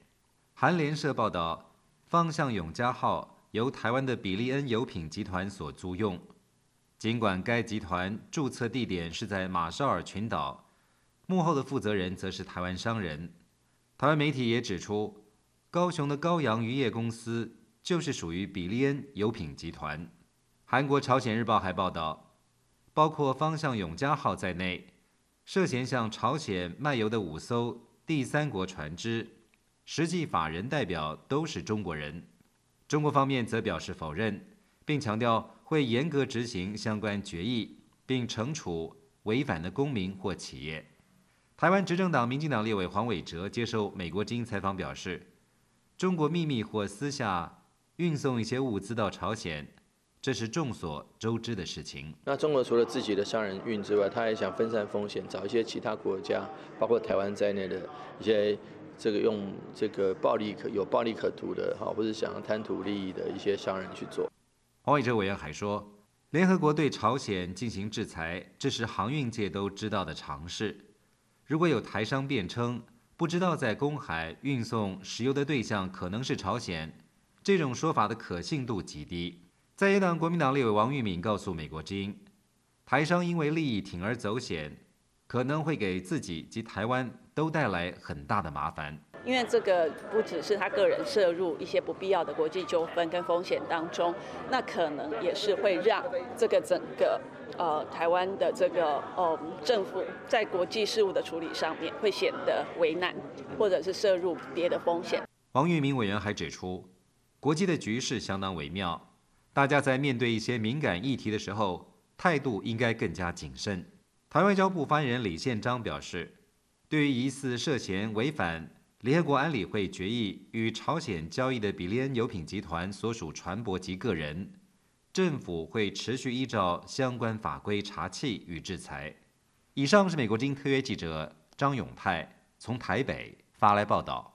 韩联社报道，方向永嘉号由台湾的比利恩油品集团所租用，尽管该集团注册地点是在马绍尔群岛，幕后的负责人则是台湾商人。台湾媒体也指出，高雄的高洋渔业公司就是属于比利恩油品集团。韩国朝鲜日报还报道，包括方向永嘉号在内，涉嫌向朝鲜卖油的五艘第三国船只，实际法人代表都是中国人。中国方面则表示否认，并强调会严格执行相关决议，并惩处违反的公民或企业。台湾执政党民进党立委黄伟哲接受美国之音采访表示，中国秘密或私下运送一些物资到朝鲜，这是众所周知的事情。 那中国除了自己的商人运之外，他也想分散风险，找一些其他国家，包括台湾在内的一些这个用这个暴力可有暴力可图的，哈，或者想要贪图利益的一些商人去做。 黄伟哲委员还说，联合国对朝鲜进行制裁，这是航运界都知道的常事。如果有台商辩称不知道在公海运送石油的对象可能是朝鲜，这种说法的可信度极低。在野党国民党立委王玉敏告诉美国之音，台商因为利益铤而走险，可能会给自己及台湾都带来很大的麻烦。 因为这个不只是他个人涉入一些不必要的国际纠纷跟风险当中，那可能也是会让这个整个呃台湾的这个呃政府在国际事务的处理上面会显得为难，或者是涉入别的风险。 王玉明委员还指出，国际的局势相当微妙，大家在面对一些敏感议题的时候，态度应该更加谨慎。台外交部发言人李宪章表示，对于疑似涉嫌违反联合国安理会决议与朝鲜交易的比利恩油品集团所属船舶及个人，政府会持续依照相关法规查缉与制裁。以上是美国之音特约记者张永泰从台北发来报道。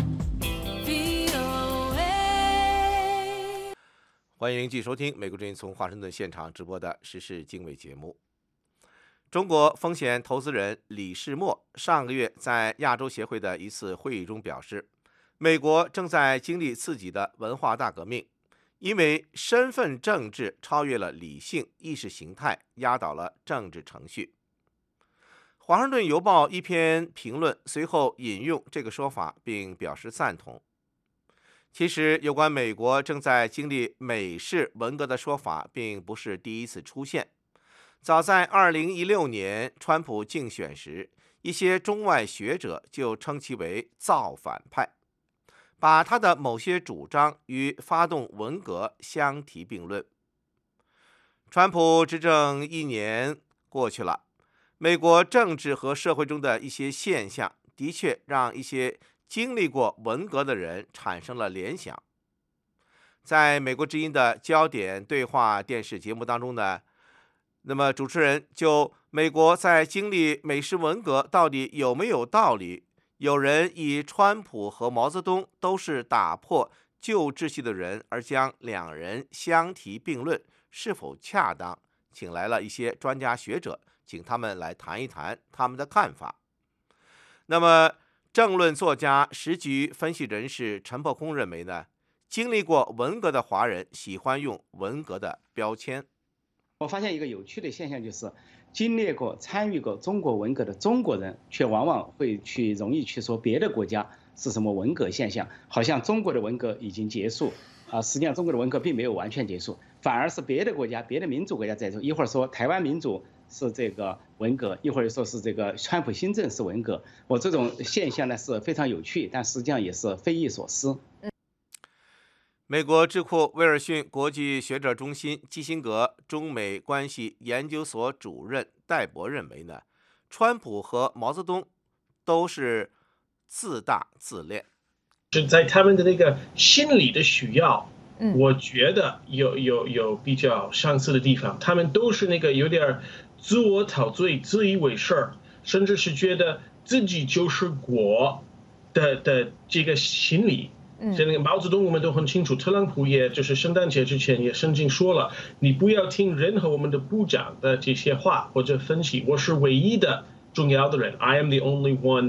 欢迎继续收听美国之音从华盛顿现场直播的时事经纬节目。中国风险投资人李世默上个月在亚洲协会的一次会议中表示，美国正在经历自己的文化大革命，因为身份政治超越了理性，意识形态压倒了政治程序。华盛顿邮报一篇评论随后引用这个说法，并表示赞同。其实，有关美国正在经历美式文革的说法并不是第一次出现。早在二零一六年川普竞选时，一些中外学者就称其为造反派，把他的某些主张与发动文革相提并论。川普执政一年过去了，美国政治和社会中的一些现象的确让一些经历过文革的人产生了联想。在美国之音的焦点对话电视节目当中呢，那么主持人就美国在经历美式文革到底有没有道理，有人以川普和毛泽东都是打破旧秩序的人而将两人相提并论是否恰当，请来了一些专家学者，请他们来谈一谈他们的看法。那么政论作家、时局分析人士陈破空认为呢，经历过文革的华人喜欢用文革的标签。 我发现一个有趣的现象，就是经历过、参与过中国文革的中国人，却往往会去容易去说别的国家是什么文革现象，好像中国的文革已经结束啊，实际上中国的文革并没有完全结束，反而是别的国家、别的民主国家在说，一会儿说台湾民主是这个文革，一会儿说是这个川普新政是文革。我这种现象呢是非常有趣，但实际上也是匪夷所思。 美国智库威尔逊国际学者中心基辛格中美关系研究所主任戴博认为呢，川普和毛泽东都是自大自恋， 是在他们的那个心理的需要，嗯、我觉得有有有比较相似的地方。他们都是那个有点自我陶醉、自以为是，甚至是觉得自己就是国的的这个心理。像那个毛泽东我们都很清楚，特朗普也就是圣诞节之前也曾经说了，你不要听任何我们的部长的这些话或者分析，我是唯一的重要的人 ，I am the only one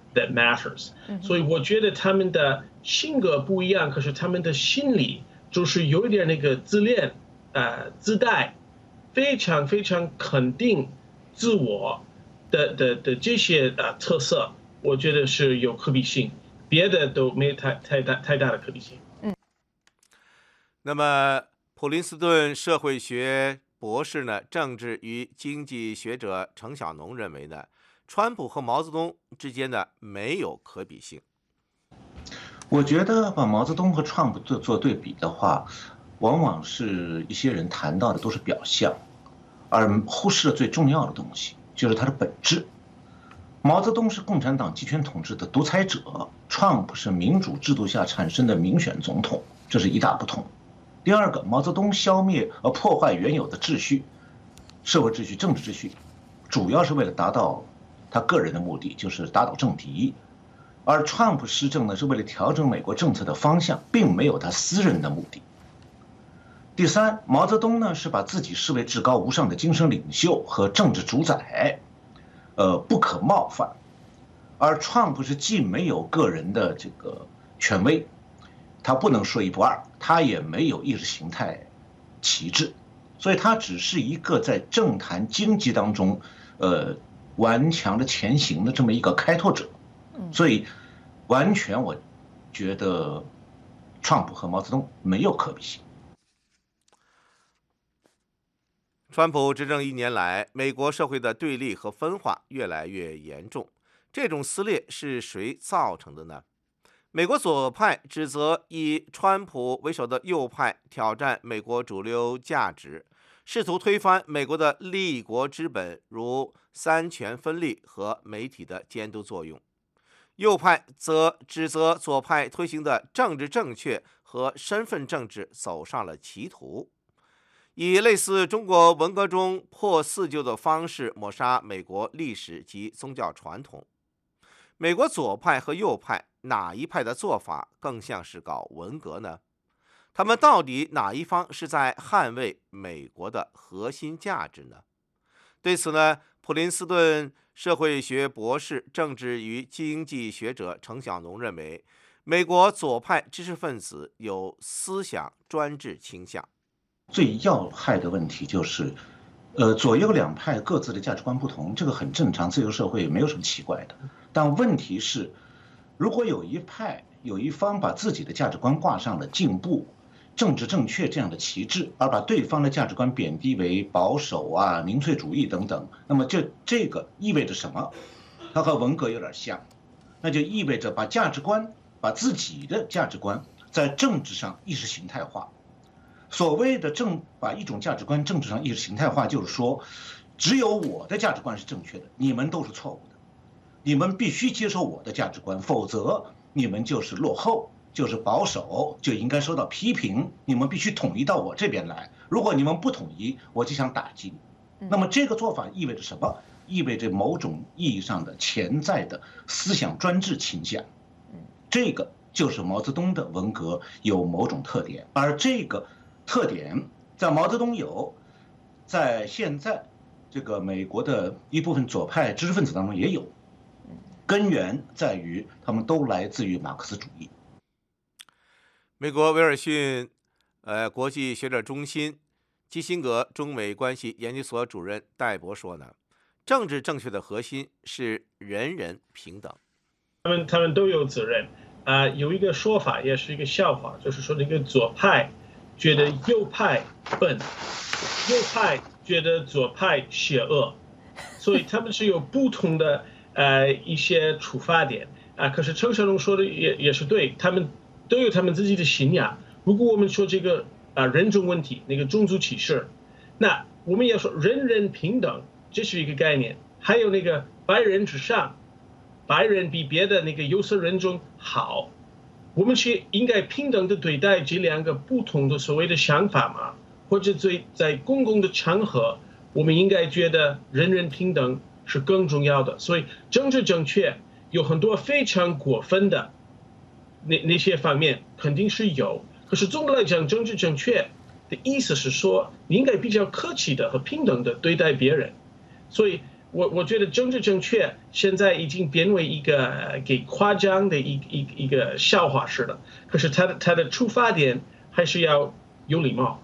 that matters。所以我觉得他们的性格不一样，可是他们的心理就是有一点那个自恋，呃，自带，非常非常肯定自我的的的这些呃特色，我觉得是有可比性，别的都没有太太大太大的可比性。 嗯。那么，普林斯顿社会学博士呢，政治与经济学者程小农认为呢，川普和毛泽东之间呢没有可比性。 我觉得把毛泽东和川普做做对比的话，往往是一些人谈到的都是表象，而忽视了最重要的东西，就是它的本质。毛泽东是共产党集权统治的独裁者，川普是民主制度下产生的民选总统，这是一大不同。第二个，毛泽东消灭和破坏原有的秩序，社会秩序、政治秩序，主要是为了达到他个人的目的，就是打倒政敌。而川普施政呢，是为了调整美国政策的方向，并没有他私人的目的。第三，毛泽东呢是把自己视为至高无上的精神领袖和政治主宰，呃，不可冒犯。而川普是既没有个人的这个权威，他不能说一不二，他也没有意识形态旗帜，所以他只是一个在政坛经济当中，呃，顽强的前行的这么一个开拓者。所以，完全我觉得，川普和毛泽东没有可比性。 川普执政一年来，美国社会的对立和分化越来越严重。这种撕裂是谁造成的呢？美国左派指责以川普为首的右派挑战美国主流价值，试图推翻美国的立国之本，如三权分立和媒体的监督作用。右派则指责左派推行的政治正确和身份政治走上了歧途，以类似中国文革中破四旧的方式抹杀美国历史及宗教传统。美国左派和右派哪一派的做法更像是搞文革呢？他们到底哪一方是在捍卫美国的核心价值呢？对此呢，普林斯顿社会学博士、政治与经济学者程小农认为，美国左派知识分子有思想专制倾向。 最要害的问题就是，呃，左右两派各自的价值观不同，这个很正常，自由社会没有什么奇怪的。但问题是，如果有一派有一方把自己的价值观挂上了进步、政治正确这样的旗帜，而把对方的价值观贬低为保守啊、民粹主义等等，那么这这个意味着什么？它和文革有点像，那就意味着把价值观、把自己的价值观在政治上意识形态化。所谓的政把一种价值观政治上意识形态化，就是说，只有我的价值观是正确的，你们都是错误的，你们必须接受我的价值观，否则你们就是落后。就是保守，就应该受到批评。你们必须统一到我这边来，如果你们不统一，我就想打击你。那么这个做法意味着什么？意味着某种意义上的潜在的思想专制倾向。这个就是毛泽东的文革有某种特点，而这个特点在毛泽东有，在现在这个美国的一部分左派知识分子当中也有。根源在于他们都来自于马克思主义。 美国威尔逊呃国际学者中心基辛格中美关系研究所主任戴博说呢，政治正确的核心是人人平等。 他们他们都有责任啊、呃。有一个说法也是一个笑话，就是说那个左派觉得右派笨，右派觉得左派邪恶，所以他们是有不同的呃一些出发点啊、呃。可是程小龙说的也也是对，他们都有他们自己的信仰。如果我们说这个啊、呃、人种问题，那个种族歧视，那我们也说人人平等，这是一个概念。还有那个白人之上，白人比别的那个有色人种好，我们是应该平等的对待这两个不同的所谓的想法嘛？或者在在公共的场合，我们应该觉得人人平等是更重要的。所以政治正确有很多非常过分的。那那些方面肯定是有，可是总的来讲，政治正确的意思是说，你应该比较客气的和平等的对待别人。所以我我觉得政治正确现在已经变为一个给夸张的一一一个笑话似的，可是它的它的出发点还是要有礼貌。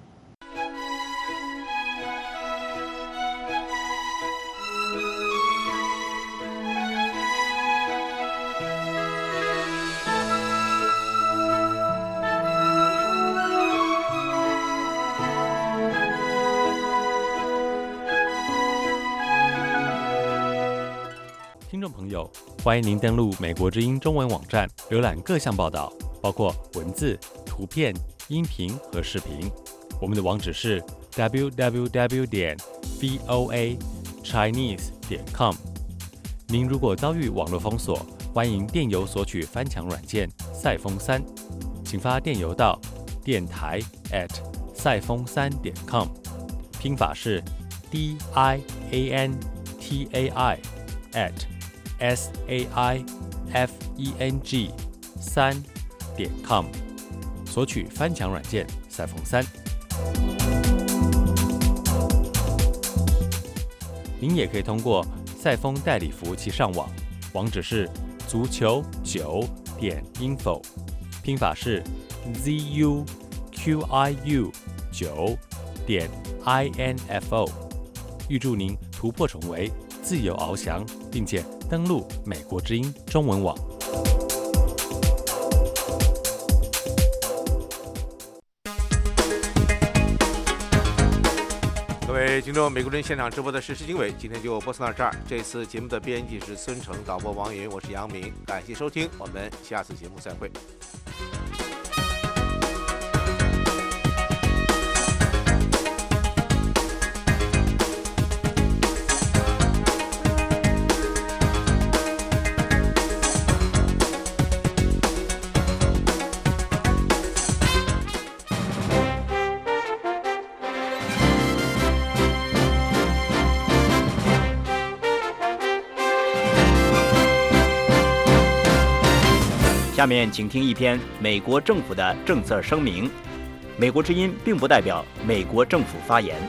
听众朋友，欢迎您登录美国之音中文网站，浏览各项报道，包括文字、图片、音频和视频。我们的网址是 double-u double-u double-u 点 voa chinese 点 com。您如果遭遇网络封锁，欢迎电邮索取翻墙软件赛风三，请发电邮到电台 at 赛风三点 com， 拼法是 d i a n t a i at s a i f e n g 三点 com， 索取翻墙软件赛风三。您也可以通过赛风代理服务器上网，网址是足球九点 info， 拼法是 z u q i u 九点 i n f o。预祝您突破重围，自由翱翔，并且登录美国之音中文网。 各位听众，美国之音现场直播的时事经纬，今天就播送到这儿。这次节目的编辑是孙成，导播王云，我是杨明，感谢收听，我们下次节目再会。 下面请听一篇美国政府的政策声明。美国之音并不代表美国政府发言。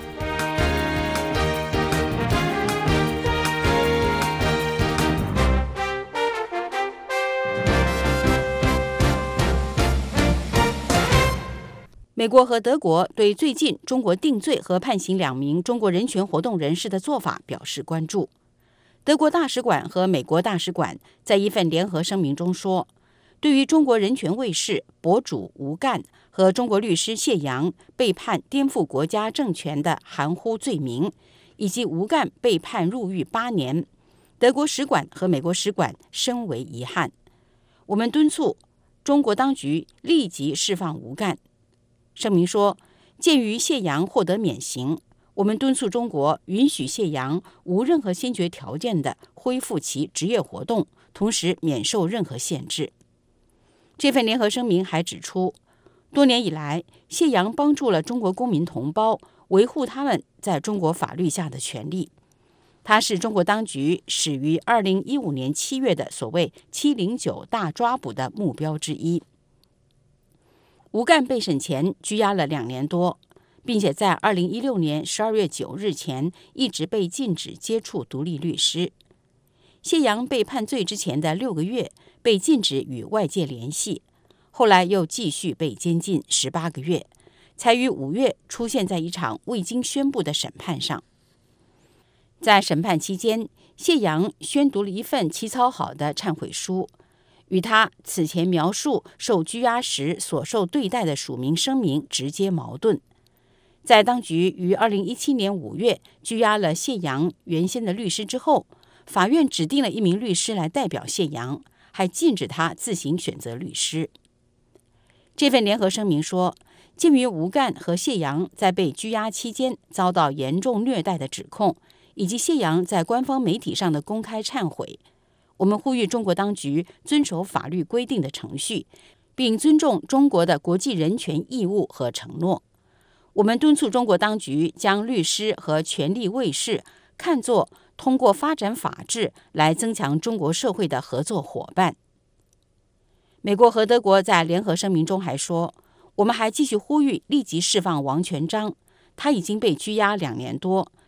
美国和德国对最近中国定罪和判刑两名中国人权活动人士的做法表示关注。德国大使馆和美国大使馆在一份联合声明中说，对于中国人权卫士、博主吴干和中国律师谢阳被判颠覆国家政权的含糊罪名，以及吴干被判入狱八年，德国使馆和美国使馆深为遗憾。我们敦促中国当局立即释放吴干。声明说，鉴于谢阳获得免刑，我们敦促中国允许谢阳无任何先决条件地恢复其职业活动，同时免受任何限制。这份联合声明还指出，多年以来，谢阳帮助了中国公民同胞维护他们在中国法律下的权利。他是中国当局始于二零一五年七月的所谓七零九大抓捕的目标之一。吴干被审前拘押了两年多，并且在二零一六年十二月九日前一直被禁止接触独立律师。谢阳被判罪之前的六个月被禁止与外界联系，后来又继续被监禁十八个月，才于五月出现在一场未经宣布的审判上。在审判期间，谢阳宣读了一份起草好的忏悔书，与他此前描述受拘押时所受对待的署名声明直接矛盾。在当局于二零一七年五月拘押了谢阳原先的律师之后，法院指定了一名律师来代表谢阳，还禁止他自行选择律师。这份联合声明说，鉴于吴干和谢阳在被拘押期间遭到严重虐待的指控，以及谢阳在官方媒体上的公开忏悔，我们呼吁中国当局遵守法律规定的程序，并尊重中国的国际人权义务和承诺。我们敦促中国当局将律师和权利卫士看作通过发展法治来增强中国社会的合作伙伴。美国和德国在联合声明中还说，我们还继续呼吁立即释放王全璋，他已经被拘押两年多，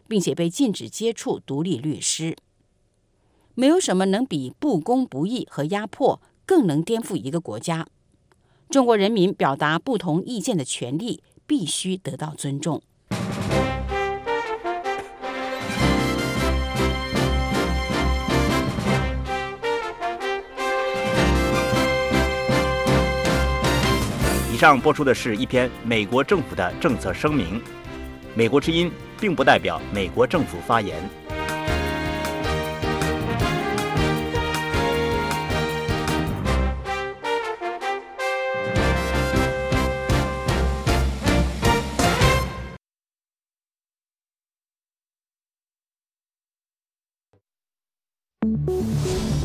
并且被禁止接触独立律师。没有什么能比不公不义和压迫更能颠覆一个国家。中国人民表达不同意见的权利必须得到尊重。 以上播出的是一篇美国政府的政策声明。美国之音并不代表美国政府发言。 Thank you.